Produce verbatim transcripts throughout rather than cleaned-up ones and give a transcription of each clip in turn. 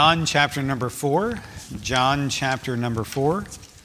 John chapter number four. John chapter number four.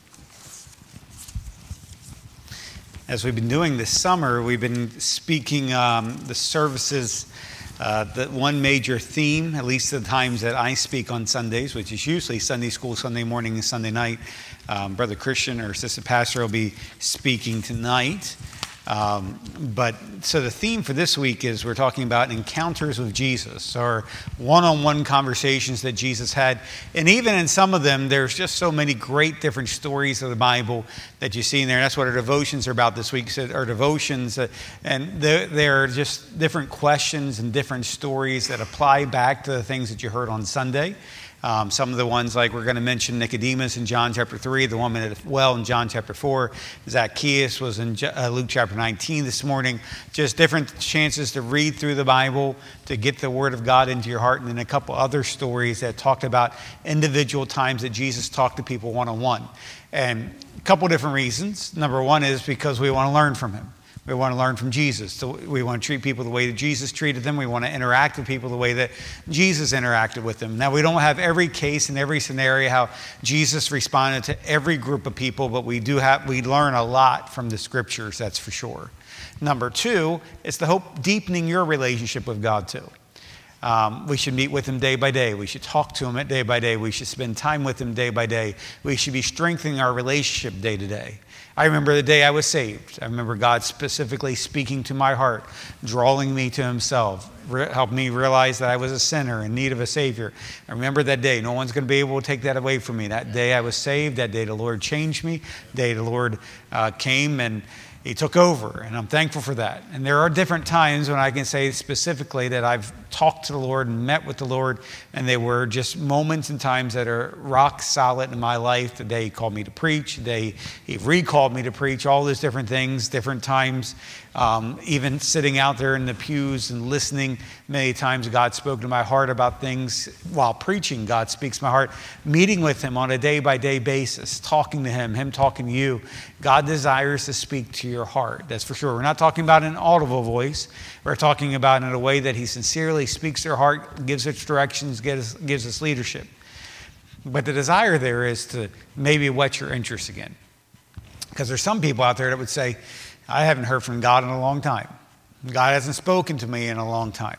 As we've been doing this summer, we've been speaking um, the services, uh, the one major theme, at least the times that I speak on Sundays, which is usually Sunday school, Sunday morning, and Sunday night. Um, Brother Christian or Assistant Pastor will be speaking tonight. Um, but so the theme for this week is we're talking about encounters with Jesus, or one-on-one conversations that Jesus had. And even in some of them, there's just so many great different stories of the Bible that you see in there. And that's what our devotions are about this week. So our devotions, uh, and they're, they're just different questions and different stories that apply back to the things that you heard on Sunday. Um, some of the ones, like we're going to mention Nicodemus in John chapter three, the woman at the well in John chapter four, Zacchaeus was in uh, Luke chapter nineteen this morning. Just different chances to read through the Bible, to get the Word of God into your heart, and then a couple other stories that talked about individual times that Jesus talked to people one-on-one. And a couple different reasons. Number one is because we want to learn from Him. We want to learn from Jesus. So we want to treat people the way that Jesus treated them. We want to interact with people the way that Jesus interacted with them. Now, we don't have every case and every scenario how Jesus responded to every group of people, but we do have, we learn a lot from the scriptures, that's for sure. Number two, it's the hope deepening your relationship with God too. Um, we should meet with Him day by day. We should talk to Him day by day. We should spend time with Him day by day. We should be strengthening our relationship day to day. I remember the day I was saved. I remember God specifically speaking to my heart, drawing me to Himself, re- helped me realize that I was a sinner in need of a Savior. I remember that day. No one's going to be able to take that away from me. That day I was saved. That day the Lord changed me. The day the Lord uh, came and He took over, and I'm thankful for that. And there are different times when I can say specifically that I've talked to the Lord and met with the Lord, and they were just moments and times that are rock solid in my life. The day He called me to preach, the day He recalled me to preach, all those different things, different times. Um, even sitting out there in the pews and listening, many times God spoke to my heart about things while preaching. God speaks to my heart. Meeting with Him on a day-by-day basis, talking to Him, Him talking to you. God desires to speak to your heart, that's for sure. We're not talking about an audible voice. We're talking about in a way that He sincerely speaks to your heart, gives us directions, gives, gives us leadership. But the desire there is to maybe whet your interest again. Because there's some people out there that would say, I haven't heard from God in a long time. God hasn't spoken to me in a long time.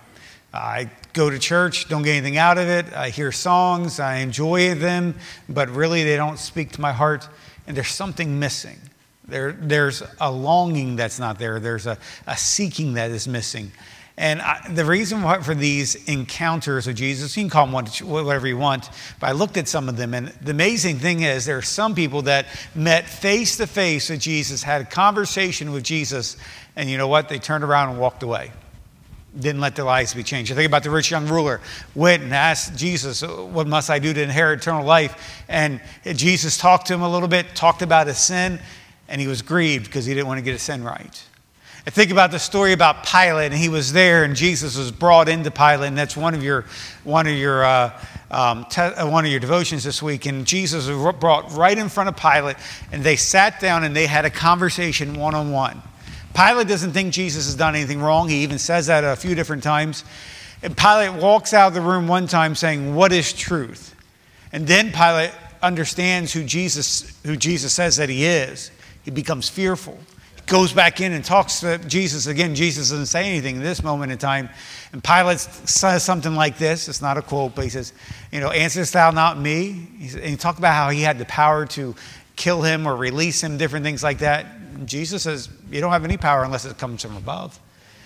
I go to church, don't get anything out of it. I hear songs, I enjoy them, but really they don't speak to my heart. And there's something missing. There, there's a longing that's not there. There's a, a seeking that is missing. And I, the reason why for these encounters with Jesus, you can call them whatever you want, but I looked at some of them, and the amazing thing is there are some people that met face to face with Jesus, had a conversation with Jesus, and you know what? They turned around and walked away. Didn't let their lives be changed. I think about the rich young ruler, went and asked Jesus, what must I do to inherit eternal life? And Jesus talked to him a little bit, talked about his sin, and he was grieved because he didn't want to get his sin right. I think about the story about Pilate, and he was there, and Jesus was brought into Pilate, and that's one of your one of your uh, um, te- uh, one of your devotions this week. And Jesus was brought right in front of Pilate, and they sat down and they had a conversation one on one. Pilate doesn't think Jesus has done anything wrong. He even says that a few different times. And Pilate walks out of the room one time saying, "What is truth?" And then Pilate understands who Jesus who Jesus says that He is. He becomes fearful. Goes back in and talks to Jesus again. Jesus doesn't say anything in this moment in time. And Pilate says something like this. It's not a quote, but he says, you know, answerest thou not me? And he talked about how he had the power to kill him or release him, different things like that. And Jesus says, you don't have any power unless it comes from above.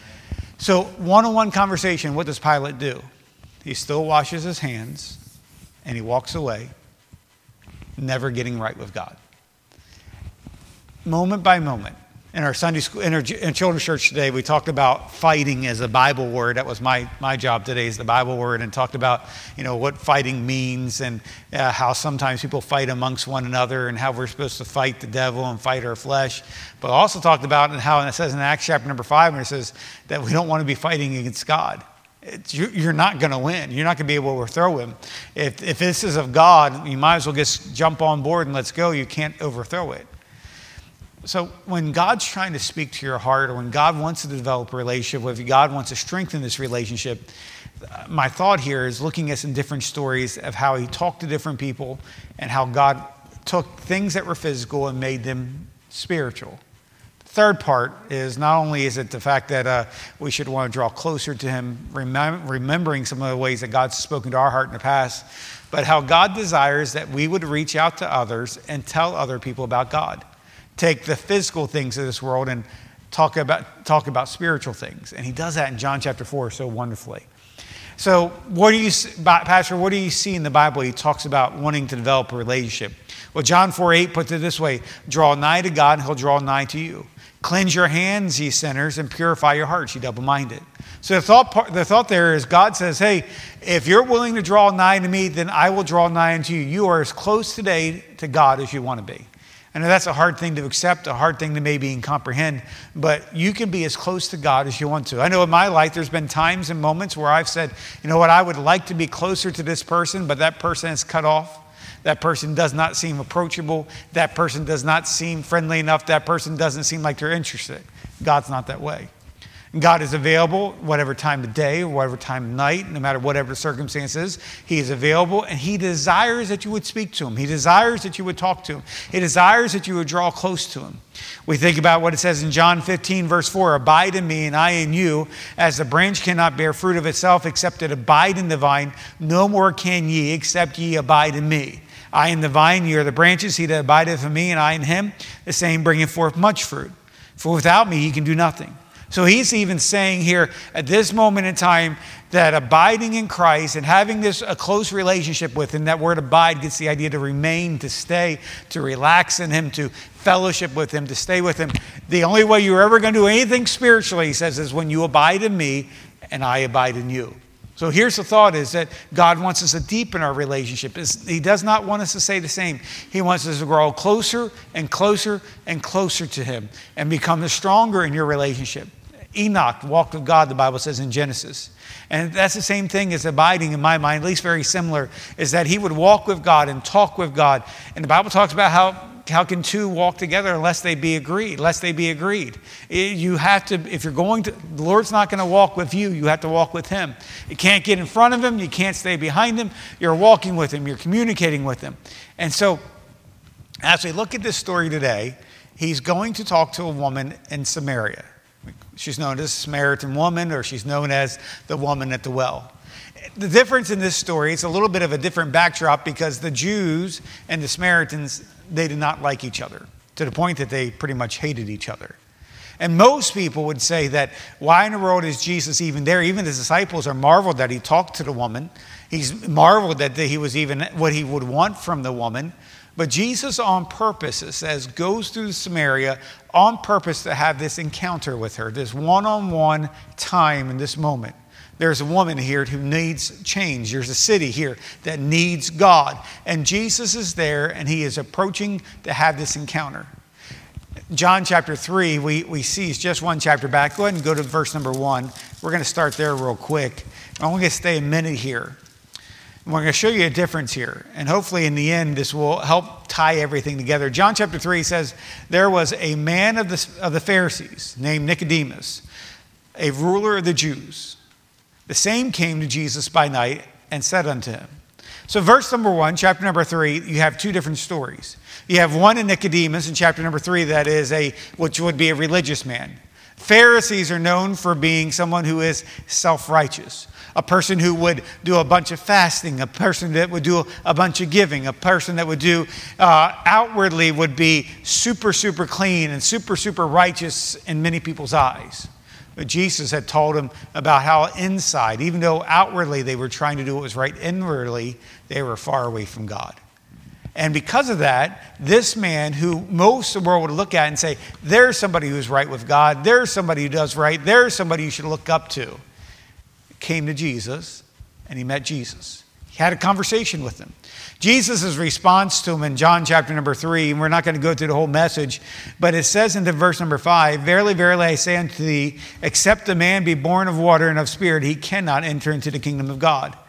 So one-on-one conversation, what does Pilate do? He still washes his hands and he walks away, never getting right with God. Moment by moment. In our Sunday school, in our in children's church today, we talked about fighting as a Bible word. That was my my job today, is the Bible word, and talked about, you know, what fighting means, and uh, how sometimes people fight amongst one another, and how we're supposed to fight the devil and fight our flesh. But also talked about and how, and it says in Acts chapter number five, where it says that we don't want to be fighting against God. It's, you're not going to win. You're not going to be able to overthrow Him. If if this is of God, you might as well just jump on board and let's go. You can't overthrow it. So when God's trying to speak to your heart, or when God wants to develop a relationship with you, God wants to strengthen this relationship, my thought here is looking at some different stories of how he talked to different people and how God took things that were physical and made them spiritual. The third part is not only is it the fact that uh, we should want to draw closer to him, remem- remembering some of the ways that God's spoken to our heart in the past, but how God desires that we would reach out to others and tell other people about God. Take the physical things of this world and talk about talk about spiritual things. And he does that in John chapter four so wonderfully. So what do you, Pastor, what do you see in the Bible? He talks about wanting to develop a relationship. Well, John four eight puts it this way: draw nigh to God and he'll draw nigh to you. Cleanse your hands, ye sinners, and purify your hearts, ye double-minded. So the thought, part, the thought there is God says, hey, if you're willing to draw nigh to me, then I will draw nigh unto you. You are as close today to God as you want to be. I know that's a hard thing to accept, a hard thing to maybe comprehend, but you can be as close to God as you want to. I know in my life there's been times and moments where I've said, you know what, I would like to be closer to this person, but that person is cut off. That person does not seem approachable. That person does not seem friendly enough. That person doesn't seem like they're interested. God's not that way. God is available whatever time of day or whatever time of night, no matter whatever the circumstances. He is available, and he desires that you would speak to him. He desires that you would talk to him. He desires that you would draw close to him. We think about what it says in John fifteen, verse four, abide in me and I in you, as the branch cannot bear fruit of itself except it abide in the vine, no more can ye except ye abide in me. I am the vine, ye are the branches. He that abideth in me and I in him, the same bringeth forth much fruit. For without me ye can do nothing. So he's even saying here at this moment in time that abiding in Christ and having this a close relationship with him, that word abide gets the idea to remain, to stay, to relax in him, to fellowship with him, to stay with him. The only way you're ever going to do anything spiritually, he says, is when you abide in me and I abide in you. So here's the thought, is that God wants us to deepen our relationship. He does not want us to stay the same. He wants us to grow closer and closer and closer to him and become stronger in your relationship. Enoch walked with God, the Bible says in Genesis. And that's the same thing as abiding in my mind, at least very similar, is that he would walk with God and talk with God. And the Bible talks about how how can two walk together unless they be agreed, unless they be agreed. You have to, if you're going to, the Lord's not going to walk with you, you have to walk with him. You can't get in front of him, you can't stay behind him, you're walking with him, you're communicating with him. And so, as we look at this story today, he's going to talk to a woman in Samaria. She's known as the Samaritan woman, or she's known as the woman at the well. The difference in this story, it's a little bit of a different backdrop because the Jews and the Samaritans, they did not like each other to the point that they pretty much hated each other. And most people would say that, why in the world is Jesus even there? Even the disciples are marveled that he talked to the woman. He's marveled that he was even what he would want from the woman. But Jesus on purpose, it says, goes through Samaria on purpose to have this encounter with her, this one-on-one time in this moment. There's a woman here who needs change. There's a city here that needs God. And Jesus is there, and he is approaching to have this encounter. John chapter three, we, we see, it's just one chapter back. Go ahead and go to verse number one. We're going to start there real quick. I'm going to stay a minute here. We're going to show you a difference here. And hopefully in the end, this will help tie everything together. John chapter three says, there was a man of the, of the Pharisees named Nicodemus, a ruler of the Jews. The same came to Jesus by night and said unto him. So verse number one, chapter number three, you have two different stories. You have one in Nicodemus in chapter number three that is a, which would be a religious man. Pharisees are known for being someone who is self-righteous, a person who would do a bunch of fasting, a person that would do a bunch of giving, a person that would do uh, outwardly would be super, super clean and super, super righteous in many people's eyes. But Jesus had told them about how inside, even though outwardly they were trying to do what was right, inwardly they were far away from God. And because of that, this man who most of the world would look at and say, there's somebody who's right with God, there's somebody who does right, there's somebody you should look up to, came to Jesus, and he met Jesus. He had a conversation with him. Jesus' response to him in John chapter number three, and we're not going to go through the whole message, but it says in the verse number five, verily, verily, I say unto thee, except a man be born of water and of spirit, he cannot enter into the kingdom of God.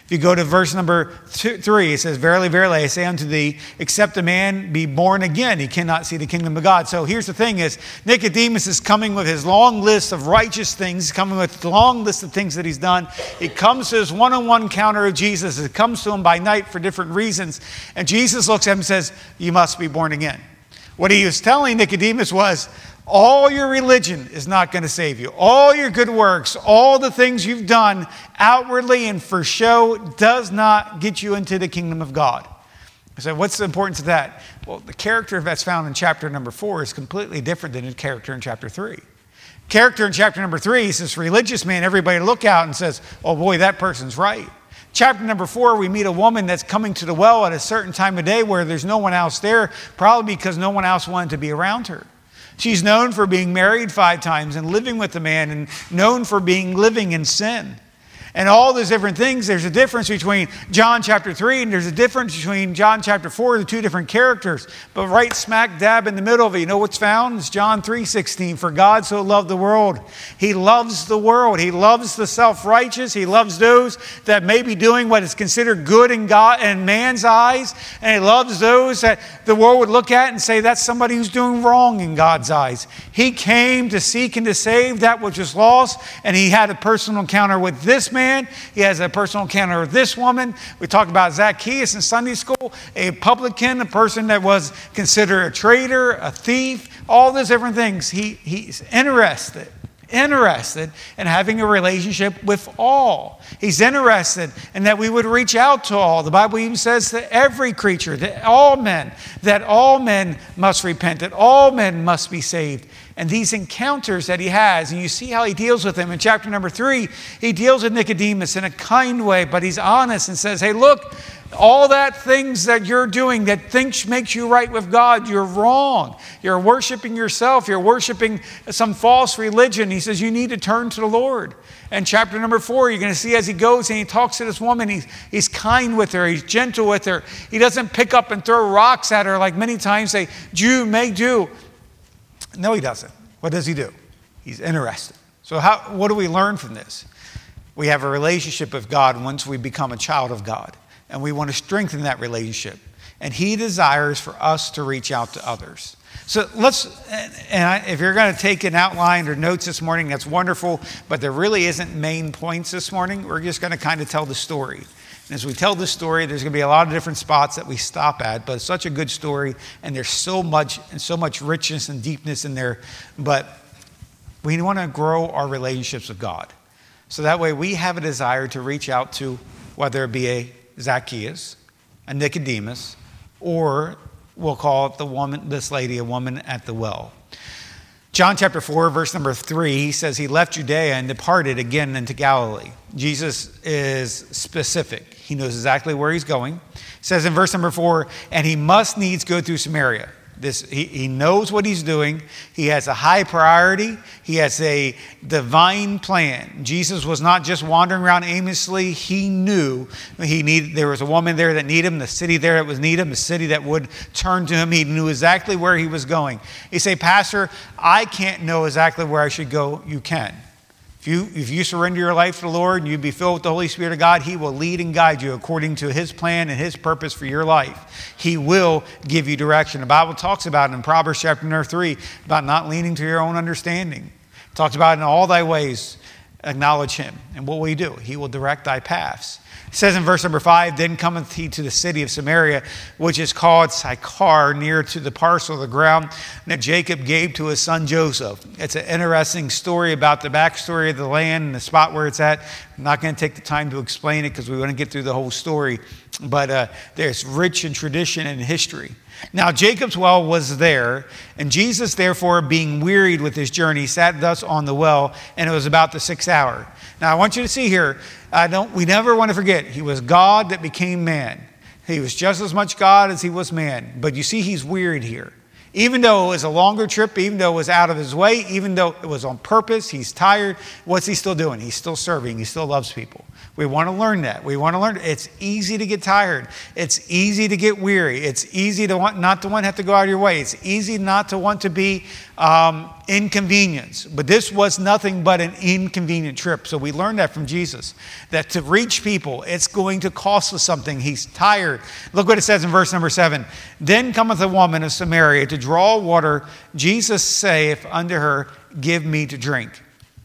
If you go to verse number two, three, it says, verily, verily, I say unto thee, except a man be born again, he cannot see the kingdom of God. So here's the thing is, Nicodemus is coming with his long list of righteous things. He's coming with the long list of things that he's done. He comes to his one-on-one encounter of Jesus. It comes to him by night for different reasons. And Jesus looks at him and says, you must be born again. What he was telling Nicodemus was, all your religion is not going to save you. All your good works, all the things you've done outwardly and for show does not get you into the kingdom of God. So what's the importance of that? Well, the character that's found in chapter number four is completely different than the character in chapter three. Character in chapter number three is this religious man everybody look out and says, oh boy, that person's right. Chapter number four, we meet a woman that's coming to the well at a certain time of day where there's no one else there, probably because no one else wanted to be around her. She's known for being married five times and living with a man, and known for being living in sin. And all those different things, there's a difference between John chapter three and there's a difference between John chapter four, the two different characters. But right smack dab in the middle of it, you know what's found? It's John three sixteen. For God so loved the world. He loves the world. He loves the self-righteous. He loves those that may be doing what is considered good in God and man's eyes. And he loves those that the world would look at and say, that's somebody who's doing wrong in God's eyes. He came to seek and to save that which was lost. And he had a personal encounter with this man. He has a personal encounter with this woman. We talked about Zacchaeus in Sunday school, a publican, a person that was considered a traitor, a thief, all those different things. He, he's interested, interested in having a relationship with all. He's interested in that we would reach out to all. The Bible even says that every creature, that all men, that all men must repent, that all men must be saved. And these encounters that he has, and you see how he deals with them in chapter number three, he deals with Nicodemus in a kind way, but he's honest and says, hey, look, all that things that you're doing that thinks makes you right with God, you're wrong. You're worshiping yourself. You're worshiping some false religion. He says you need to turn to the Lord. And chapter number four, you're going to see as he goes and he talks to this woman, he's, he's kind with her. He's gentle with her. He doesn't pick up and throw rocks at her like many times say, Jew may do. No, he doesn't. What does he do? He's interested. So how, what do we learn from this? We have a relationship with God once we become a child of God. And we want to strengthen that relationship. And he desires for us to reach out to others. So let's, and I, if you're going to take an outline or notes this morning, that's wonderful. But there really isn't main points this morning. We're just going to kind of tell the story. And as we tell this story, there's going to be a lot of different spots that we stop at, but it's such a good story, and there's so much and so much richness and deepness in there. But we want to grow our relationships with God. So that way we have a desire to reach out to, whether it be a Zacchaeus, a Nicodemus, or we'll call it the woman, this lady, a woman at the well. John chapter four, verse number three, he says he left Judea and departed again into Galilee. Jesus is specific. He knows exactly where he's going. It says in verse number four, and he must needs go through Samaria. This, he, he knows what he's doing. He has a high priority. He has a divine plan. Jesus was not just wandering around aimlessly. He knew he needed, there was a woman there that needed him, the city there that was needed him, the city that would turn to him. He knew exactly where he was going. You say, Pastor, I can't know exactly where I should go. You can. If you, if you surrender your life to the Lord and you be filled with the Holy Spirit of God, he will lead and guide you according to his plan and his purpose for your life. He will give you direction. The Bible talks about it in Proverbs chapter number three, about not leaning to your own understanding. It talks about in all thy ways, acknowledge him. And what will he do? He will direct thy paths. It says in verse number five, then cometh he to the city of Samaria, which is called Sychar, near to the parcel of the ground that Jacob gave to his son Joseph. It's an interesting story about the backstory of the land and the spot where it's at. I'm not going to take the time to explain it because we want to get through the whole story. But uh, there's rich in tradition and history. Now Jacob's well was there, and Jesus, therefore, being wearied with his journey, sat thus on the well, and it was about the sixth hour. Now I want you to see here, I don't, we never want to forget, he was God that became man. He was just as much God as he was man. But you see, he's wearied here. Even though it was a longer trip, even though it was out of his way, even though it was on purpose, he's tired, what's he still doing? He's still serving. He still loves people. We want to learn that. We want to learn. It's easy to get tired. It's easy to get weary. It's easy to want not to want to have to go out of your way. It's easy not to want to be um, inconvenienced. But this was nothing but an inconvenient trip. So we learned that from Jesus, that to reach people, it's going to cost us something. He's tired. Look what it says in verse number seven. Then cometh a woman of Samaria to draw water. Jesus saith unto her, give me to drink.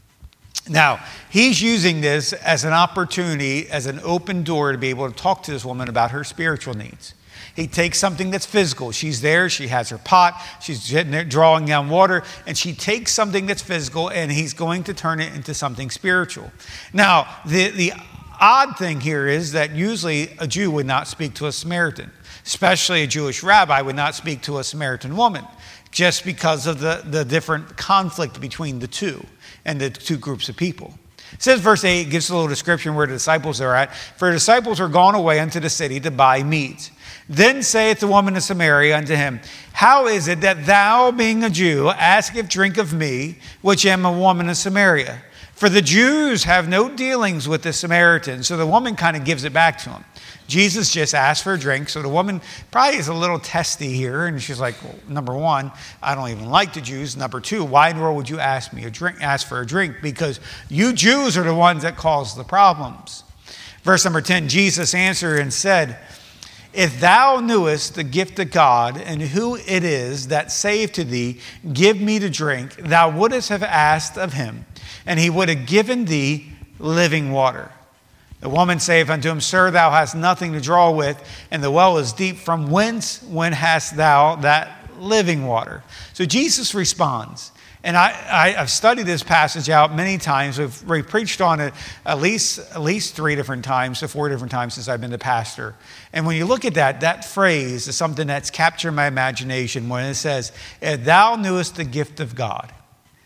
Now, he's using this as an opportunity, as an open door to be able to talk to this woman about her spiritual needs. He takes something that's physical. She's there, she has her pot, she's sitting there drawing down water, and she takes something that's physical and he's going to turn it into something spiritual. Now, the, the odd thing here is that usually a Jew would not speak to a Samaritan, especially a Jewish rabbi would not speak to a Samaritan woman, just because of the, the different conflict between the two and the two groups of people. It says verse eight, gives a little description where the disciples are at. For the disciples are gone away unto the city to buy meat. Then saith the woman of Samaria unto him, how is it that thou, being a Jew, askest drink of me, which am a woman of Samaria? For the Jews have no dealings with the Samaritans. So the woman kind of gives it back to him. Jesus just asked for a drink. So the woman probably is a little testy here. And she's like, well, number one, I don't even like the Jews. Number two, why in the world would you ask me a drink, ask for a drink? Because you Jews are the ones that cause the problems. Verse number ten, Jesus answered and said, if thou knewest the gift of God and who it is that saith to thee, give me to drink, thou wouldest have asked of him, and he would have given thee living water. The woman saith unto him, sir, thou hast nothing to draw with, and the well is deep. From whence, when hast thou that living water? So Jesus responds. And I, I, I've studied this passage out many times. We've, we've preached on it at least, at least three different times, to four different times since I've been the pastor. And when you look at that, that phrase is something that's captured my imagination when it says, if thou knewest the gift of God.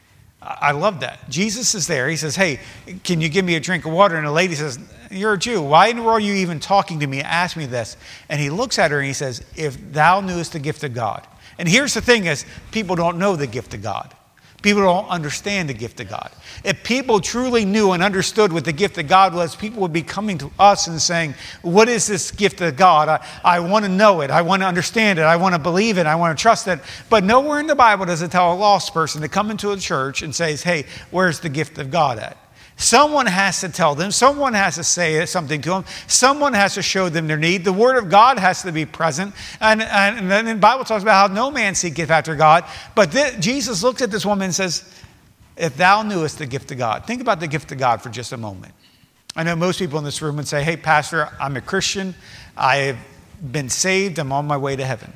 I love that. Jesus is there. He says, hey, can you give me a drink of water? And the lady says, you're a Jew. Why in the world are you even talking to me? Ask me this. And he looks at her and he says, if thou knewest the gift of God. And here's the thing is, people don't know the gift of God. People don't understand the gift of God. If people truly knew and understood what the gift of God was, people would be coming to us and saying, what is this gift of God? I, I want to know it. I want to understand it. I want to believe it. I want to trust it. But nowhere in the Bible does it tell a lost person to come into a church and say, hey, where's the gift of God at? Someone has to tell them. Someone has to say something to them. Someone has to show them their need. The Word of God has to be present. And, and, and then the Bible talks about how no man seeketh after God. But th- Jesus looks at this woman and says, if thou knewest the gift of God. Think about the gift of God for just a moment. I know most people in this room would say, hey, Pastor, I'm a Christian. I've been saved. I'm on my way to heaven.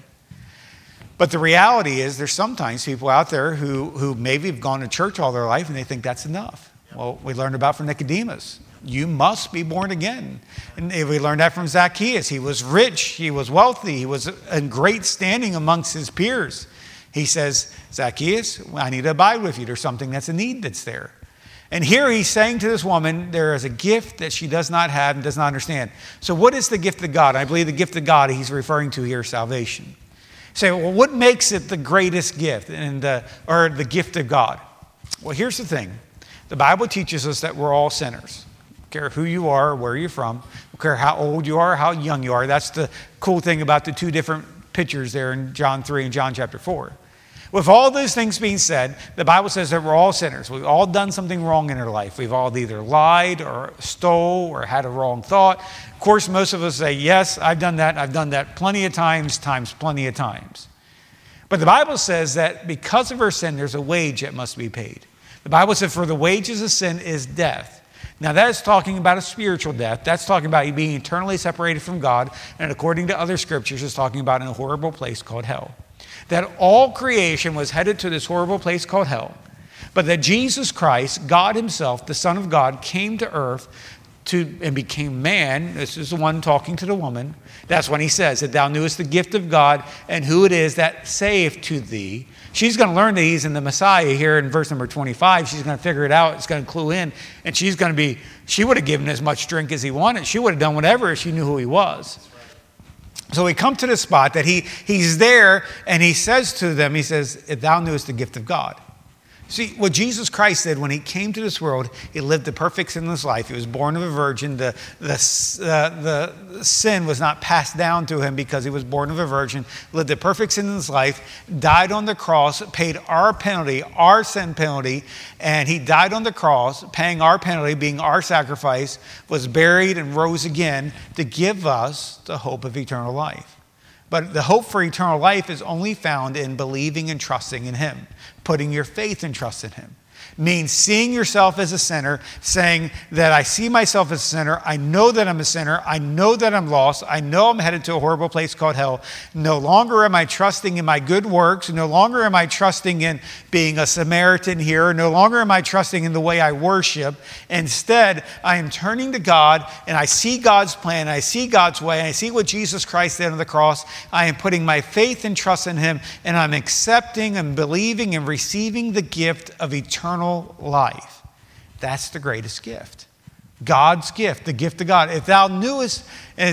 But the reality is there's sometimes people out there who, who maybe have gone to church all their life and they think that's enough. Well, we learned about from Nicodemus. You must be born again. And we learned that from Zacchaeus. He was rich. He was wealthy. He was in great standing amongst his peers. He says, Zacchaeus, I need to abide with you. There's something that's a need that's there. And here he's saying to this woman, there is a gift that she does not have and does not understand. So what is the gift of God? I believe the gift of God he's referring to here is salvation. You say, well, what makes it the greatest gift and uh, or the gift of God? Well, here's the thing. The Bible teaches us that we're all sinners. Don't care who you are or where you're from. Don't care how old you are or how young you are. That's the cool thing about the two different pictures there in John three and John chapter four. With all those things being said, the Bible says that we're all sinners. We've all done something wrong in our life. We've all either lied or stole or had a wrong thought. Of course, most of us say, yes, I've done that. I've done that plenty of times, times plenty of times. But the Bible says that because of our sin, there's a wage that must be paid. The Bible says, for the wages of sin is death. Now that is talking about a spiritual death. That's talking about you being eternally separated from God. And according to other scriptures, it's talking about in a horrible place called hell. That all creation was headed to this horrible place called hell. But that Jesus Christ, God himself, the Son of God, came to earth to and became man. This is the one talking to the woman. That's when he says that thou knewest the gift of God and who it is that saith to thee. She's going to learn that he's in the Messiah here in verse number twenty-five. She's going to figure it out. It's going to clue in. And she's going to be, she would have given as much drink as he wanted. She would have done whatever if she knew who he was. So we come to the spot that he he's there and he says to them, he says, if thou knewest the gift of God. See, what Jesus Christ did when he came to this world, he lived a perfect sinless life. He was born of a virgin. The, the, uh, the sin was not passed down to him because he was born of a virgin. Lived a perfect sinless life, died on the cross, paid our penalty, our sin penalty, and he died on the cross, paying our penalty, being our sacrifice, was buried and rose again to give us the hope of eternal life. But the hope for eternal life is only found in believing and trusting in him. Putting your faith and trust in him means seeing yourself as a sinner, saying that I see myself as a sinner. I know that I'm a sinner. I know that I'm lost. I know I'm headed to a horrible place called hell. No longer am I trusting in my good works. No longer am I trusting in being a Samaritan here. No longer am I trusting in the way I worship. Instead, I am turning to God, and I see God's plan. I see God's way. And I see what Jesus Christ did on the cross. I am putting my faith and trust in him, and I'm accepting and believing and receiving the gift of eternal life. That's the greatest gift. God's gift, the gift of God. If thou knewest,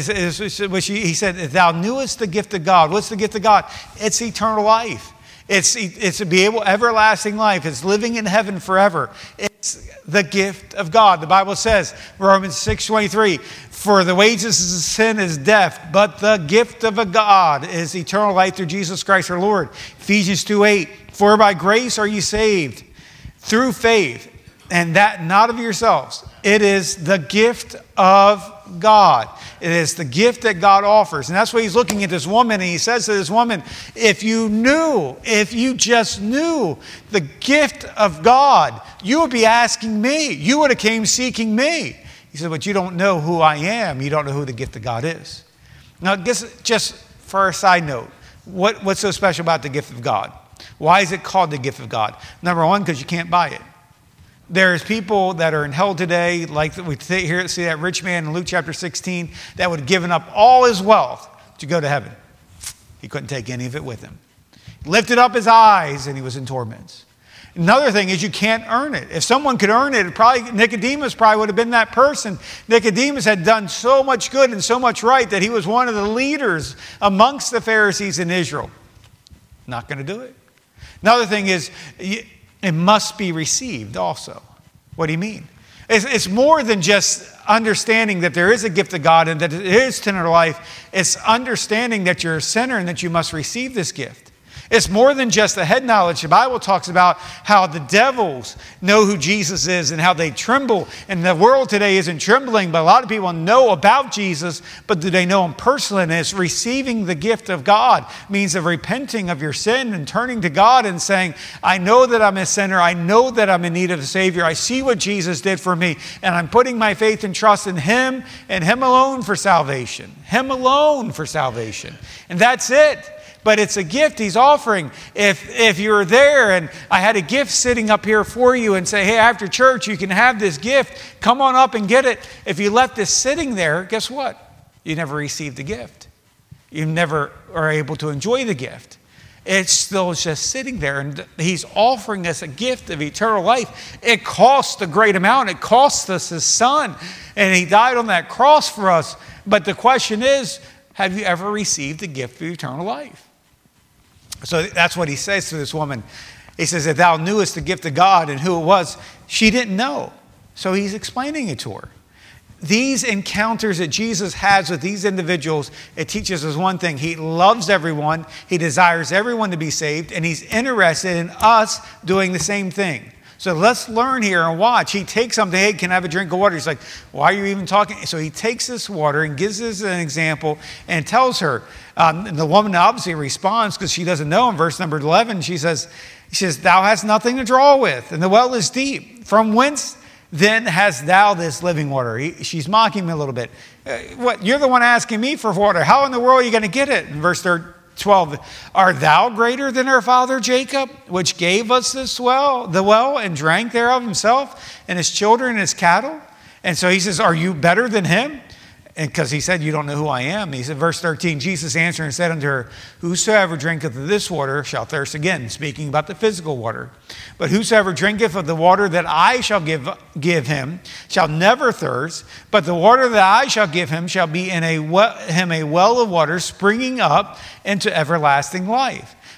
which he said, if thou knewest the gift of God, what's the gift of God? It's eternal life. It's, it's to be able, everlasting life. It's living in heaven forever. It's the gift of God. The Bible says, Romans six twenty-three, for the wages of sin is death, but the gift of a God is eternal life through Jesus Christ our Lord. Ephesians two eight, for by grace are you saved through faith, and that not of yourselves. It is the gift of God. It is the gift that God offers. And that's why he's looking at this woman, and he says to this woman, if you knew, if you just knew the gift of God, you would be asking me. You would have came seeking me. He said, but you don't know who I am. You don't know who the gift of God is. Now, just, just for a side note, what, what's so special about the gift of God? Why is it called the gift of God? Number one, because you can't buy it. There's people that are in hell today, like we hear see that rich man in Luke chapter sixteen, that would have given up all his wealth to go to heaven. He couldn't take any of it with him. He lifted up his eyes and he was in torments. Another thing is you can't earn it. If someone could earn it, it probably Nicodemus probably would have been that person. Nicodemus had done so much good and so much right that he was one of the leaders amongst the Pharisees in Israel. Not going to do it. Another thing is, it must be received also. What do you mean? It's, it's more than just understanding that there is a gift of God and that it is eternal life. It's understanding that you're a sinner and that you must receive this gift. It's more than just the head knowledge. The Bible talks about how the devils know who Jesus is and how they tremble. And the world today isn't trembling, but a lot of people know about Jesus, but do they know him personally? And it's receiving the gift of God. It means of repenting of your sin and turning to God and saying, I know that I'm a sinner. I know that I'm in need of a Savior. I see what Jesus did for me. And I'm putting my faith and trust in him and him alone for salvation. Him alone for salvation. And that's it. But it's a gift he's offering. If if you're there and I had a gift sitting up here for you and say, hey, after church, you can have this gift. Come on up and get it. If you left this sitting there, guess what? You never received the gift. You never are able to enjoy the gift. It's still just sitting there. And he's offering us a gift of eternal life. It costs a great amount. It costs us his son. And he died on that cross for us. But the question is, have you ever received the gift of eternal life? So that's what he says to this woman. He says, if thou knewest the gift of God and who it was, she didn't know. So he's explaining it to her. These encounters that Jesus has with these individuals, it teaches us one thing. He loves everyone. He desires everyone to be saved. And he's interested in us doing the same thing. So let's learn here and watch. He takes something, hey, can I have a drink of water? He's like, why are you even talking? So he takes this water and gives us an example and tells her. Um, and the woman obviously responds because she doesn't know. In verse number eleven, she says, she says, thou hast nothing to draw with, and the well is deep. From whence then hast thou this living water? He, she's mocking me a little bit. Uh, what? You're the one asking me for water. How in the world are you going to get it? In verse twelve, art thou greater than our father Jacob, which gave us this well, the well, and drank thereof himself, and his children and his cattle? And so he says, are you better than him? And because he said, you don't know who I am. He said, verse thirteen, Jesus answered and said unto her, whosoever drinketh of this water shall thirst again, speaking about the physical water. But whosoever drinketh of the water that I shall give, give him shall never thirst, but the water that I shall give him shall be in a well, him a well of water springing up into everlasting life.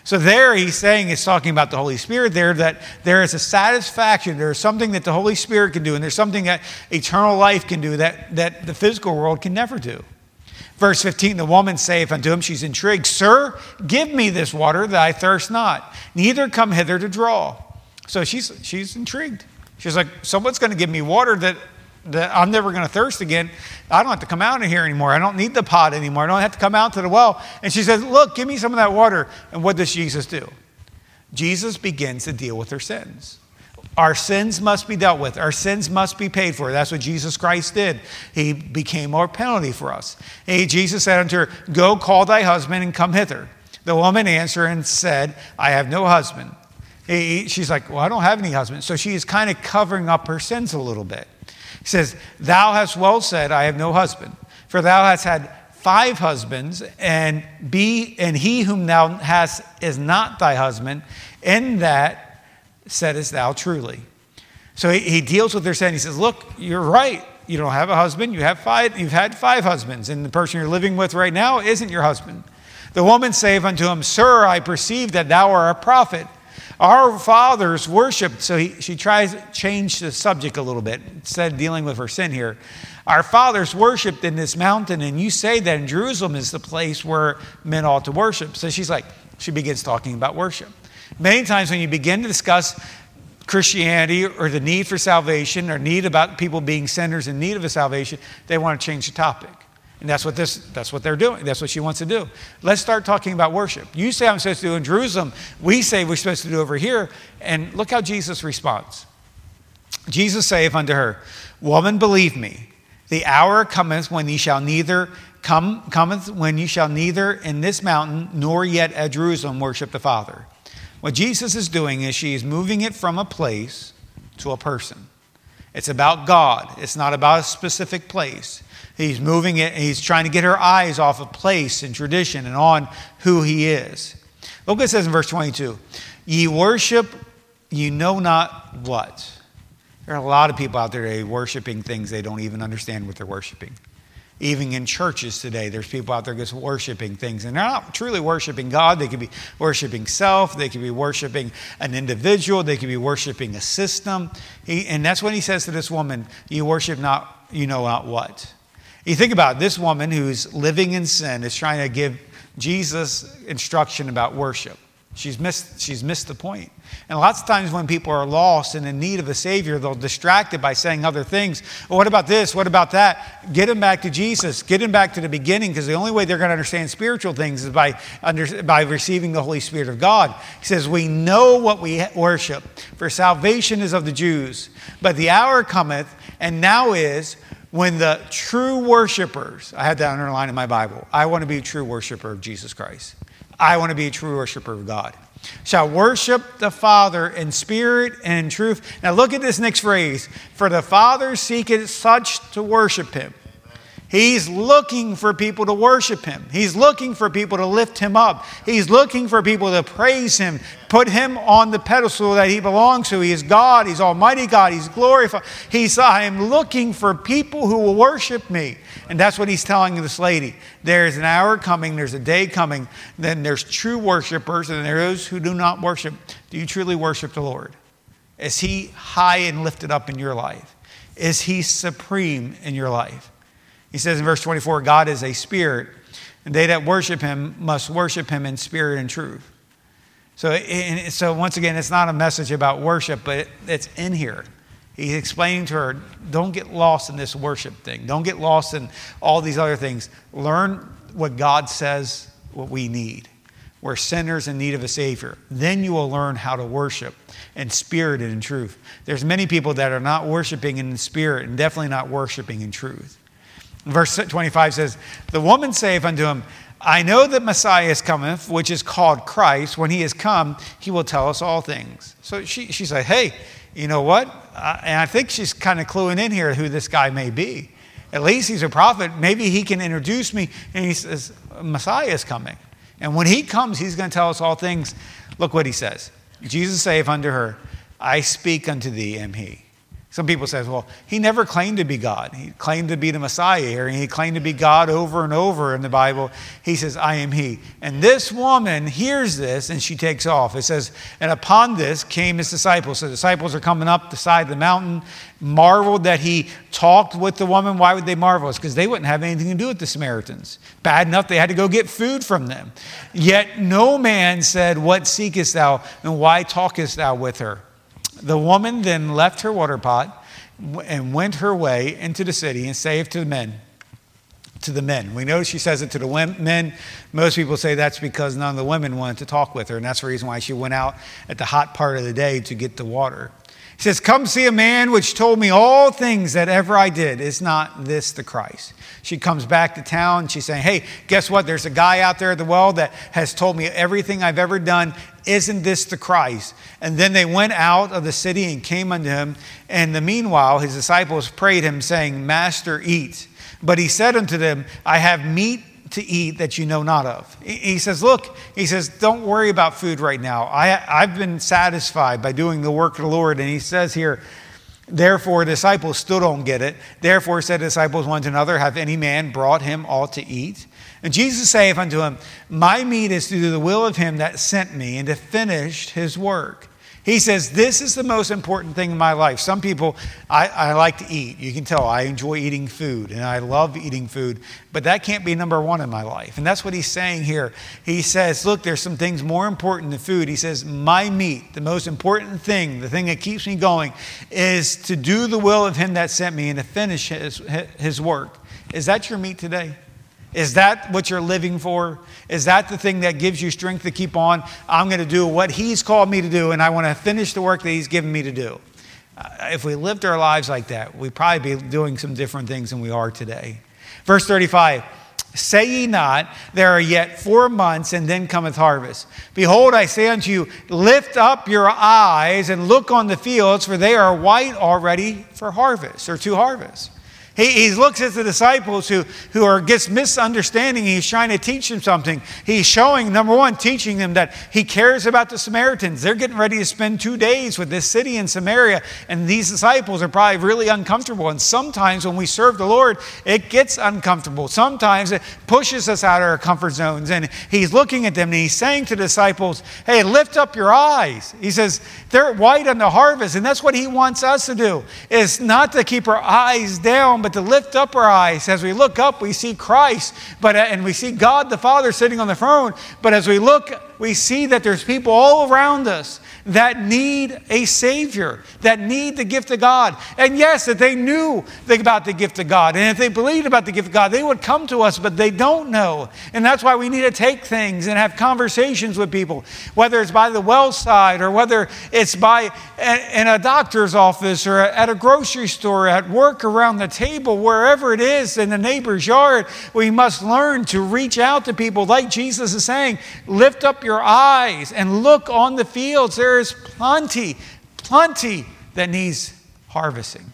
So there he's saying, he's talking about the Holy Spirit there, that there is a satisfaction, there is something that the Holy Spirit can do, and there's something that eternal life can do that, that the physical world can never do. Verse fifteen, the woman saith unto him, she's intrigued, Sir, give me this water that I thirst not, neither come hither to draw. So she's she's intrigued. She's like, someone's going to give me water that, that I'm never going to thirst again. I don't have to come out of here anymore. I don't need the pot anymore. I don't have to come out to the well. And she says, look, give me some of that water. And what does Jesus do? Jesus begins to deal with her sins. Our sins must be dealt with. Our sins must be paid for. That's what Jesus Christ did. He became our penalty for us. He, Jesus said unto her, Go call thy husband and come hither. The woman answered and said, I have no husband. He, she's like, well, I don't have any husband. So she is kind of covering up her sins a little bit. He says, Thou hast well said, I have no husband. For thou hast had five husbands, and be and he whom thou hast is not thy husband. In that saidest thou truly. So he, he deals with their sin. He says, look, you're right. You don't have a husband. You have five, you've had five husbands, and the person you're living with right now isn't your husband. The woman saith unto him, Sir, I perceive that thou art a prophet. Our fathers worshipped. So he, she tries to change the subject a little bit, instead of dealing with her sin here. Our fathers worshipped in this mountain, and you say that in Jerusalem is the place where men ought to worship. So she's like, she begins talking about worship. Many times when you begin to discuss Christianity or the need for salvation or need about people being sinners in need of a salvation, they want to change the topic. And that's what this, that's what they're doing. That's what she wants to do. Let's start talking about worship. You say I'm supposed to do in Jerusalem. We say we're supposed to do over here. And look how Jesus responds. Jesus saith unto her, Woman, believe me, the hour cometh when ye shall neither come cometh when ye shall neither in this mountain nor yet at Jerusalem worship the Father. What Jesus is doing is she is moving it from a place to a person. It's about God. It's not about a specific place. He's moving it, and he's trying to get her eyes off of place and tradition and on who he is. Look what it says in verse twenty-two. Ye worship, you know not what. There are a lot of people out there today worshiping things they don't even understand what they're worshiping. Even in churches today, there's people out there just worshiping things. And they're not truly worshiping God. They could be worshiping self. They could be worshiping an individual. They could be worshiping a system. He, and that's what he says to this woman, you worship not, you know not what. You think about it, this woman who's living in sin is trying to give Jesus instruction about worship. She's missed, she's missed the point. And lots of times when people are lost and in need of a Savior, they'll distract it by saying other things. Well, what about this? What about that? Get them back to Jesus. Get them back to the beginning, because the only way they're going to understand spiritual things is by, under, by receiving the Holy Spirit of God. He says, we know what we worship, for salvation is of the Jews. But the hour cometh, and now is, when the true worshipers, I had that underlined in my Bible, I want to be a true worshiper of Jesus Christ. I want to be a true worshiper of God. Shall worship the Father in spirit and in truth. Now look at this next phrase. For the Father seeketh such to worship him. He's looking for people to worship him. He's looking for people to lift him up. He's looking for people to praise him, put him on the pedestal that he belongs to. He is God. He's Almighty God. He's glorified. He's, I am looking for people who will worship me. And that's what he's telling this lady. There's an hour coming. There's a day coming. Then there's true worshipers, and there are those who do not worship. Do you truly worship the Lord? Is he high and lifted up in your life? Is he supreme in your life? He says in verse twenty-four, God is a spirit, and they that worship him must worship him in spirit and truth. So, and so once again, it's not a message about worship, but it, it's in here. He's explaining to her, don't get lost in this worship thing. Don't get lost in all these other things. Learn what God says, what we need. We're sinners in need of a Savior. Then you will learn how to worship in spirit and in truth. There's many people that are not worshiping in spirit and definitely not worshiping in truth. Verse twenty-five says, the woman saith unto him, I know that Messiah is cometh, which is called Christ. When he is come, he will tell us all things. So she, she's like, hey, you know what? Uh, and I think she's kind of cluing in here who this guy may be. At least he's a prophet. Maybe he can introduce me. And he says, Messiah is coming. And when he comes, he's going to tell us all things. Look what he says. Jesus saith unto her, I speak unto thee am he. Some people say, well, he never claimed to be God. He claimed to be the Messiah here, and he claimed to be God over and over in the Bible. He says, I am he. And this woman hears this, and she takes off. It says, and upon this came his disciples. So the disciples are coming up the side of the mountain, marveled that he talked with the woman. Why would they marvel? It's because they wouldn't have anything to do with the Samaritans. Bad enough they had to go get food from them. Yet no man said, what seekest thou, and why talkest thou with her? The woman then left her water pot and went her way into the city and saved to the men. To the men. We know she says it to the men. Most people say that's because none of the women wanted to talk with her, and that's the reason why she went out at the hot part of the day to get the water. He says, come see a man which told me all things that ever I did. Is not this the Christ? She comes back to town. She's saying, hey, guess what? There's a guy out there at the well that has told me everything I've ever done. Isn't this the Christ? And then they went out of the city and came unto him. And the meanwhile, his disciples prayed him, saying, Master, eat. But he said unto them, I have meat to eat that you know not of. He says, look, he says, don't worry about food right now. I, I've been satisfied by doing the work of the Lord. And he says here, therefore, disciples still don't get it. Therefore said disciples one to another, have any man brought him aught to eat? And Jesus saith unto him, my meat is to do the will of him that sent me, and to finish his work. He says, this is the most important thing in my life. Some people, I, I like to eat. You can tell I enjoy eating food, and I love eating food. But that can't be number one in my life. And that's what he's saying here. He says, look, there's some things more important than food. He says, my meat, the most important thing, the thing that keeps me going, is to do the will of him that sent me and to finish his, his work. Is that your meat today? Is that what you're living for? Is that the thing that gives you strength to keep on? I'm going to do what he's called me to do, and I want to finish the work that he's given me to do. Uh, if we lived our lives like that, we'd probably be doing some different things than we are today. Verse thirty-five, say ye not, there are yet four months, and then cometh harvest. Behold, I say unto you, lift up your eyes and look on the fields, for they are white already for harvest, or to harvest. He, he looks at the disciples who, who are gets misunderstanding. He's trying to teach them something. He's showing, number one, teaching them that he cares about the Samaritans. They're getting ready to spend two days with this city in Samaria, and these disciples are probably really uncomfortable. And sometimes when we serve the Lord, it gets uncomfortable. Sometimes it pushes us out of our comfort zones. And he's looking at them, and he's saying to the disciples, hey, lift up your eyes. He says, they're white on the harvest, and that's what he wants us to do, is not to keep our eyes down, but to lift up our eyes. As we look up, we see Christ, but and we see God the Father sitting on the throne. But as we look, we see that there's people all around us that need a Savior, that need the gift of God. And yes, that they knew about the gift of God. And if they believed about the gift of God, they would come to us, but they don't know. And that's why we need to take things and have conversations with people, whether it's by the well side or whether it's by in a doctor's office or at a grocery store, at work, around the table, wherever it is, in the neighbor's yard. We must learn to reach out to people like Jesus is saying, lift up your eyes and look on the fields. There is plenty, plenty that needs harvesting.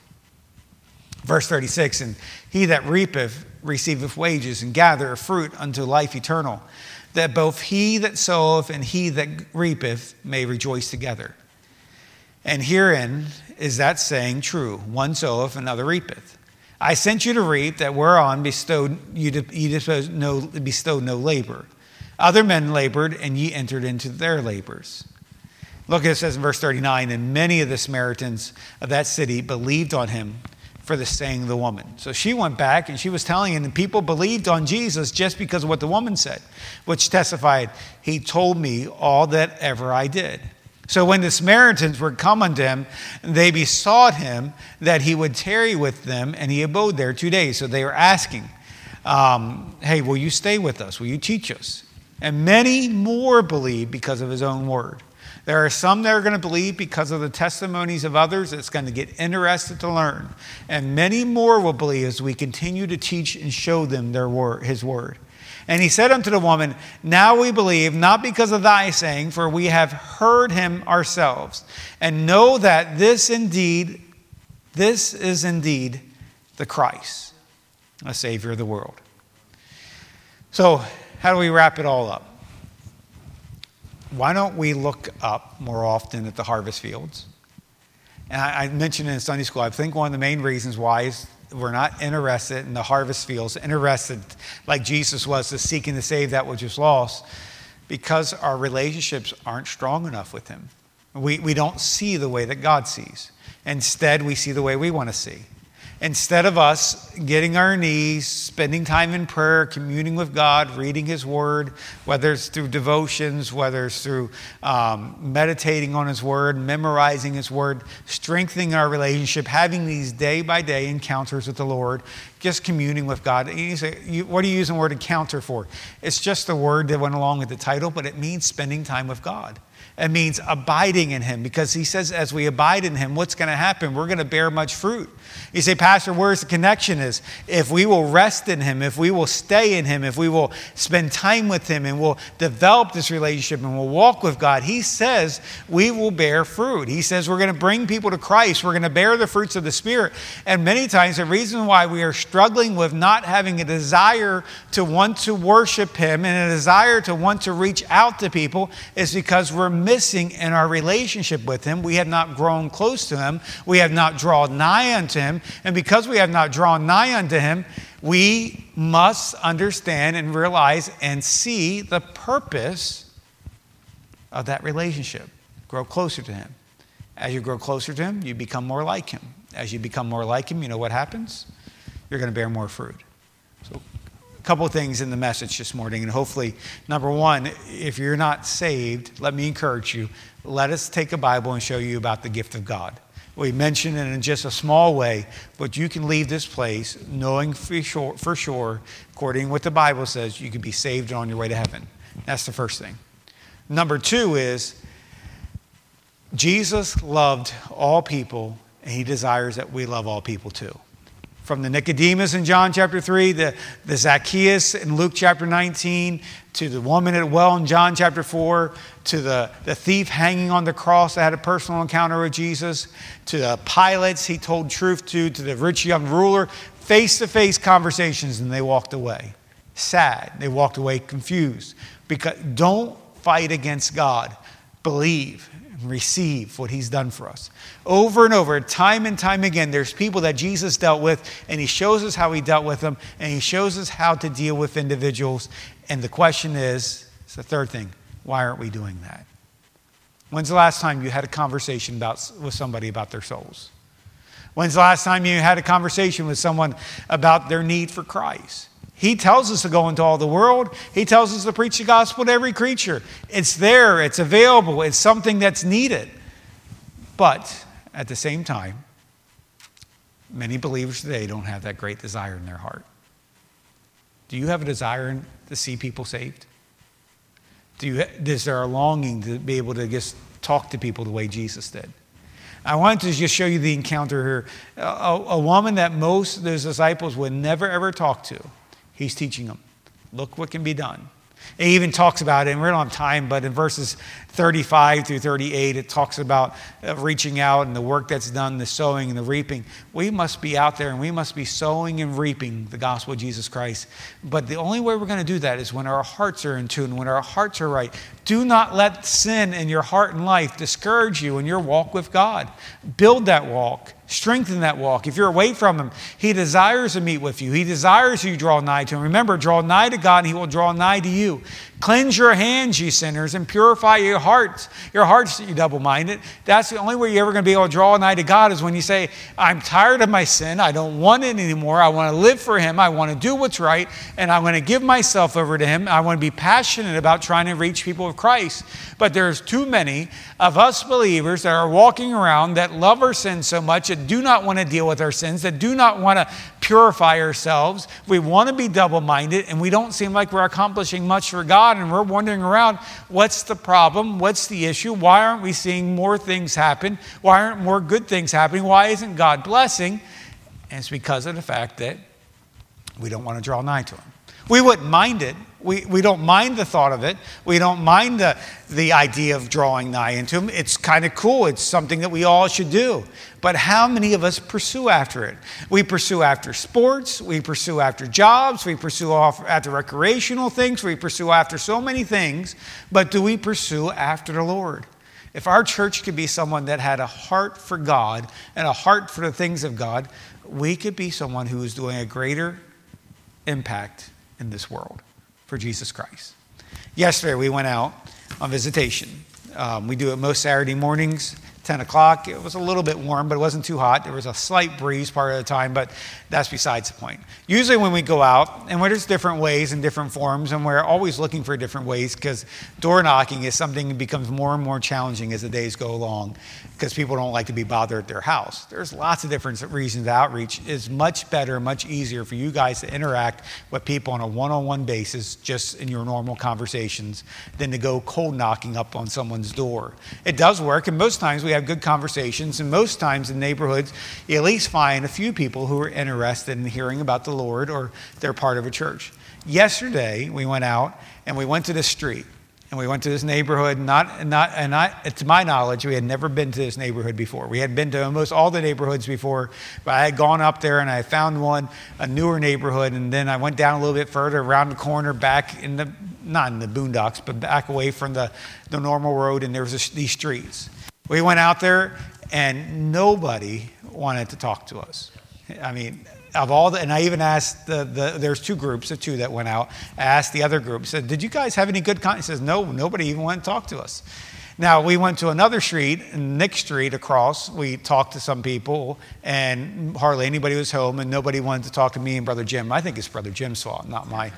Verse thirty-six, and he that reapeth receiveth wages, and gathereth fruit unto life eternal, that both he that soweth and he that reapeth may rejoice together. And herein is that saying true, one soweth, another reapeth. I sent you to reap that whereon bestowed you to, you bestowed no, bestowed no labor. Other men labored, and ye entered into their labors. Look, it says in verse thirty-nine, and many of the Samaritans of that city believed on him for the saying of the woman. So she went back and she was telling him, and people believed on Jesus just because of what the woman said, which testified, he told me all that ever I did. So when the Samaritans were come unto him, they besought him that he would tarry with them, and he abode there two days. So they were asking, um, hey, will you stay with us? Will you teach us? And many more believed because of his own word. There are some that are going to believe because of the testimonies of others that's going to get interested to learn. And many more will believe as we continue to teach and show them their word, his word. And he said unto the woman, now we believe, not because of thy saying, for we have heard him ourselves, and know that this indeed, this is indeed the Christ, a Savior of the world. So, how do we wrap it all up? Why don't we look up more often at the harvest fields? And I, I mentioned in Sunday school, I think one of the main reasons why is we're not interested in the harvest fields, interested like Jesus was to seeking to save that which is lost, because our relationships aren't strong enough with him. We, we don't see the way that God sees. Instead, we see the way we want to see. Instead of us getting on our knees, spending time in prayer, communing with God, reading his word, whether it's through devotions, whether it's through um, meditating on his word, memorizing his word, strengthening our relationship, having these day-by-day encounters with the Lord, just communing with God. You say, you, what are you using the word encounter for? It's just the word that went along with the title, but it means spending time with God. It means abiding in him, because he says as we abide in him, what's going to happen? We're going to bear much fruit. You say, Pastor, where's the connection is? If we will rest in him, if we will stay in him, if we will spend time with him and we'll develop this relationship and we'll walk with God, he says we will bear fruit. He says we're going to bring people to Christ. We're going to bear the fruits of the Spirit. And many times the reason why we are struggling with not having a desire to want to worship him and a desire to want to reach out to people is because we're missing in our relationship with him. We have not grown close to him. We have not drawn nigh unto him. And because we have not drawn nigh unto him, we must understand and realize and see the purpose of that relationship. Grow closer to him. As you grow closer to him, you become more like him. As you become more like him, you know what happens? You're going to bear more fruit. So a couple of things in the message this morning. And hopefully, number one, if you're not saved, let me encourage you. Let us take a Bible and show you about the gift of God. We mentioned it in just a small way, but you can leave this place knowing for sure, for sure, according to what the Bible says, you can be saved and on your way to heaven. That's the first thing. Number two is Jesus loved all people, and he desires that we love all people too. From the Nicodemus in John chapter three, the, the Zacchaeus in Luke chapter nineteen, to the woman at the well in John chapter four, to the, the thief hanging on the cross that had a personal encounter with Jesus, to the Pilates he told truth to, to the rich young ruler, face-to-face conversations, and they walked away. Sad. They walked away confused. Because don't fight against God. Believe and receive what he's done for us. Over and over, time and time again, there's people that Jesus dealt with, and he shows us how he dealt with them, and he shows us how to deal with individuals. And the question is, it's the third thing, why aren't we doing that? When's the last time you had a conversation about, with somebody about their souls? When's the last time you had a conversation with someone about their need for Christ? He tells us to go into all the world. He tells us to preach the gospel to every creature. It's there. It's available. It's something that's needed. But at the same time, many believers today don't have that great desire in their heart. Do you have a desire to see people saved? Do you, is there a longing to be able to just talk to people the way Jesus did? I wanted to just show you the encounter here. A, a woman that most of those disciples would never ever talk to. He's teaching them. Look what can be done. He even talks about it, and we don't have time, but in verses thirty-five through thirty-eight, it talks about reaching out and the work that's done, the sowing and the reaping. We must be out there and we must be sowing and reaping the gospel of Jesus Christ. But the only way we're going to do that is when our hearts are in tune, when our hearts are right. Do not let sin in your heart and life discourage you in your walk with God. Build that walk. Strengthen that walk. If you're away from him, he desires to meet with you. He desires you to draw nigh to him. Remember, draw nigh to God and he will draw nigh to you. Cleanse your hands, ye sinners, and purify your hearts. Your hearts, you double-minded. That's the only way you're ever going to be able to draw nigh to God is when you say, I'm tired of my sin. I don't want it anymore. I want to live for him. I want to do what's right. And I'm going to give myself over to him. I want to be passionate about trying to reach people with Christ. But there's too many of us believers that are walking around that love our sins so much, that do not want to deal with our sins, that do not want to purify ourselves. We want to be double-minded, and we don't seem like we're accomplishing much for God, and we're wondering around, what's the problem? What's the issue? Why aren't we seeing more things happen? Why aren't more good things happening? Why isn't God blessing? And it's because of the fact that we don't want to draw nigh to him. We wouldn't mind it. We, we don't mind the thought of it. We don't mind the, the idea of drawing nigh into him. It's kind of cool. It's something that we all should do. But how many of us pursue after it? We pursue after sports. We pursue after jobs. We pursue after recreational things. We pursue after so many things. But do we pursue after the Lord? If our church could be someone that had a heart for God and a heart for the things of God, we could be someone who is doing a greater impact in this world for Jesus Christ. Yesterday, we went out on visitation. Um, we do it most Saturday mornings, ten o'clock. It was a little bit warm, but it wasn't too hot. There was a slight breeze part of the time, but that's besides the point. Usually when we go out, and there's different ways and different forms, and we're always looking for different ways, because door knocking is something that becomes more and more challenging as the days go along, because people don't like to be bothered at their house. There's lots of different reasons. Outreach is much better, much easier for you guys to interact with people on a one-on-one basis, just in your normal conversations, than to go cold knocking up on someone's door. It does work, and most times we have good conversations, and most times in neighborhoods, you at least find a few people who are interested in hearing about the Lord, or they're part of a church. Yesterday, we went out, and we went to this street. And we went to this neighborhood, not, not, and I, to my knowledge, we had never been to this neighborhood before. We had been to almost all the neighborhoods before, but I had gone up there and I found one, a newer neighborhood, and then I went down a little bit further, around the corner, back in the, not in the boondocks, but back away from the, the normal road, and there was a, these streets. We went out there, and nobody wanted to talk to us. I mean, of all the, and I even asked the, the there's two groups of two that went out. I asked the other group, said, did you guys have any good contact? He says, no, nobody even wanted to talk to us. Now, we went to another street, Nick Street across. We talked to some people, and hardly anybody was home, and nobody wanted to talk to me and Brother Jim. I think it's Brother Jim's fault, not mine.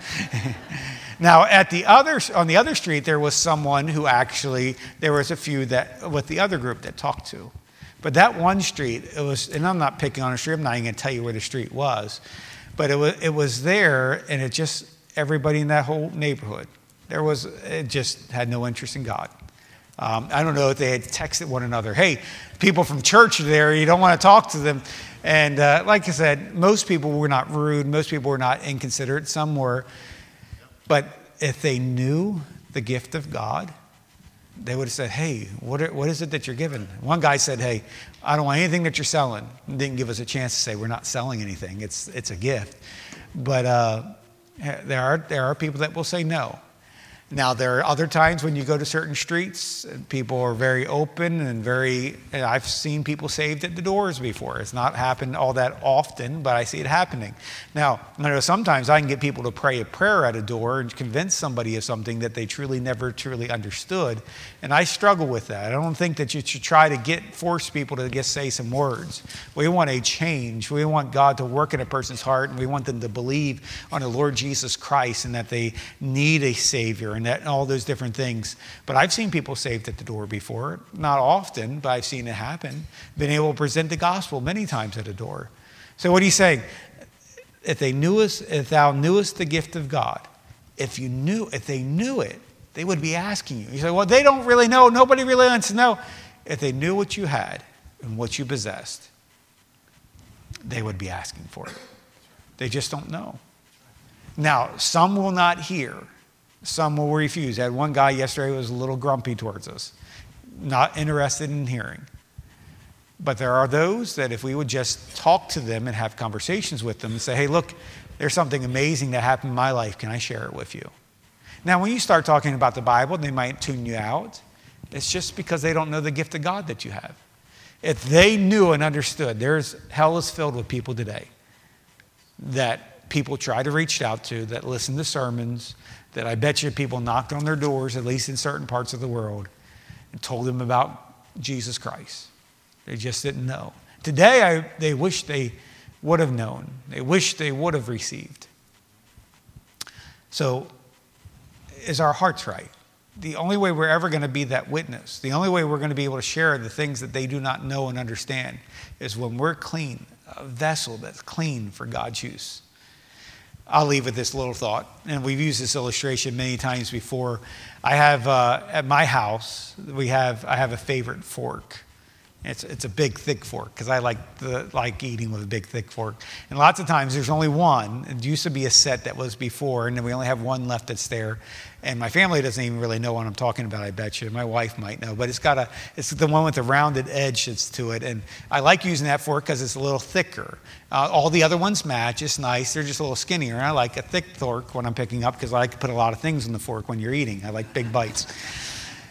Now, at the other, on the other street, there was someone who actually, there was a few that, with the other group that talked to. But that one street, it was, and I'm not picking on a street, I'm not even going to tell you where the street was, but it was, it was there, and it just, everybody in that whole neighborhood, there was, it just had no interest in God. Um, I don't know if they had texted one another, hey, people from church are there, you don't want to talk to them. And uh, like I said, most people were not rude, most people were not inconsiderate, some were, but if they knew the gift of God, they would have said, hey, what, are, what is it that you're giving? One guy said, hey, I don't want anything that you're selling. Didn't give us a chance to say we're not selling anything. It's it's a gift. But uh, there are there are people that will say no. Now, there are other times when you go to certain streets, people are very open and very, and I've seen people saved at the doors before. It's not happened all that often, but I see it happening. Now, I know sometimes I can get people to pray a prayer at a door and convince somebody of something that they truly never truly understood, and I struggle with that. I don't think that you should try to get, force people to just say some words. We want a change. We want God to work in a person's heart, and we want them to believe on the Lord Jesus Christ and that they need a Savior, and that and all those different things. But I've seen people saved at the door before. Not often, but I've seen it happen. Been able to present the gospel many times at a door. So what are you saying? If they knew us, if thou knewest the gift of God, if you knew, if they knew it, they would be asking you. You say, well, they don't really know. Nobody really wants to know. If they knew what you had and what you possessed, they would be asking for it. They just don't know. Now, some will not hear. Some will refuse. I had one guy yesterday who was a little grumpy towards us, not interested in hearing. But there are those that if we would just talk to them and have conversations with them and say, hey, look, there's something amazing that happened in my life. Can I share it with you? Now, when you start talking about the Bible, they might tune you out. It's just because they don't know the gift of God that you have. If they knew and understood, there's hell is filled with people today that people try to reach out to, that listen to sermons, that I bet you people knocked on their doors, at least in certain parts of the world, and told them about Jesus Christ. They just didn't know. Today, I, they wish they would have known. They wish they would have received. So, is our hearts right? The only way we're ever going to be that witness, the only way we're going to be able to share the things that they do not know and understand, is when we're clean, a vessel that's clean for God's use. I'll leave with this little thought, and we've used this illustration many times before. I have, uh, at my house, we have, I have a favorite fork. It's it's a big, thick fork, because I like the, like eating with a big, thick fork. And lots of times there's only one. It used to be a set that was before, and then we only have one left that's there. And my family doesn't even really know what I'm talking about, I bet you. My wife might know, but it's got a, it's the one with the rounded edge that's to it. And I like using that fork because it's a little thicker. Uh, all the other ones match. It's nice. They're just a little skinnier. And I like a thick fork when I'm picking up because I like to put a lot of things in the fork when you're eating. I like big bites.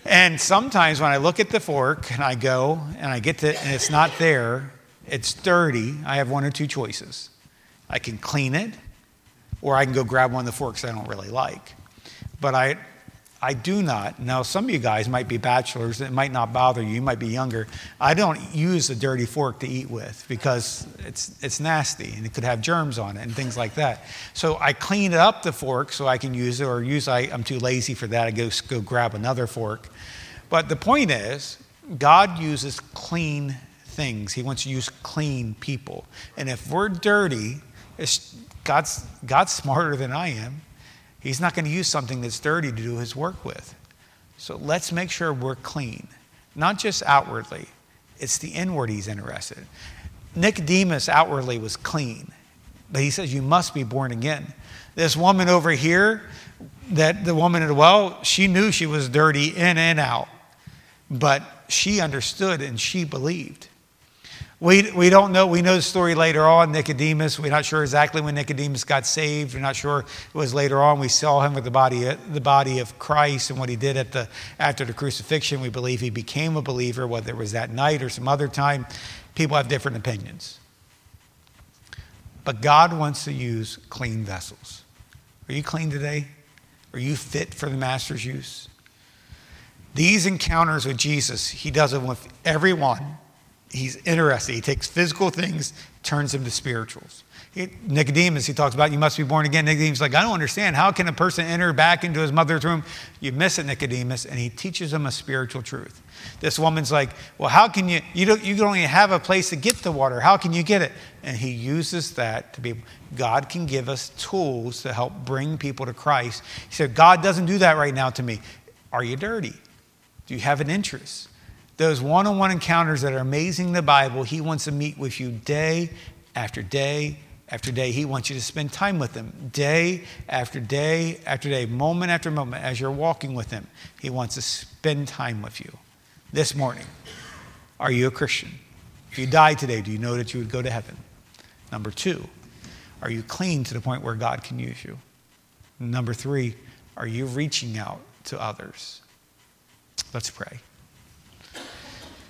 And sometimes when I look at the fork and I go and I get to, and it's not there, it's dirty, I have one or two choices. I can clean it, or I can go grab one of the forks I don't really like. But I I do not. Now, some of you guys might be bachelors. It might not bother you. You might be younger. I don't use a dirty fork to eat with because it's it's nasty and it could have germs on it and things like that. So I clean up the fork so I can use it, or use I, I'm too lazy for that. I go, go grab another fork. But the point is, God uses clean things. He wants to use clean people. And if we're dirty, it's, God's, God's smarter than I am. He's not going to use something that's dirty to do his work with. So let's make sure we're clean. Not just outwardly. It's the inward he's interested. Nicodemus outwardly was clean. But he says, you must be born again. This woman over here, that the woman at the well, she knew she was dirty in and out. But she understood and she believed. We we don't know. We know the story later on, Nicodemus. We're not sure exactly when Nicodemus got saved. We're not sure it was later on. We saw him with the body, the body of Christ and what he did at the after the crucifixion. We believe he became a believer, whether it was that night or some other time. People have different opinions. But God wants to use clean vessels. Are you clean today? Are you fit for the master's use? These encounters with Jesus, he does it with everyone. He's interested. He takes physical things, turns them to spirituals. He, Nicodemus, he talks about, you must be born again. Nicodemus is like, I don't understand. How can a person enter back into his mother's womb? You miss it, Nicodemus. And he teaches them a spiritual truth. This woman's like, well, how can you, you don't, you don't even have a place to get the water. How can you get it? And he uses that to be, God can give us tools to help bring people to Christ. He said, God doesn't do that right now to me. Are you dirty? Do you have an interest? Those one-on-one encounters that are amazing in the Bible, he wants to meet with you day after day after day. He wants you to spend time with him day after day after day, moment after moment, as you're walking with him. He wants to spend time with you. This morning, are you a Christian? If you died today, do you know that you would go to heaven? Number two, are you clean to the point where God can use you? Number three, are you reaching out to others? Let's pray.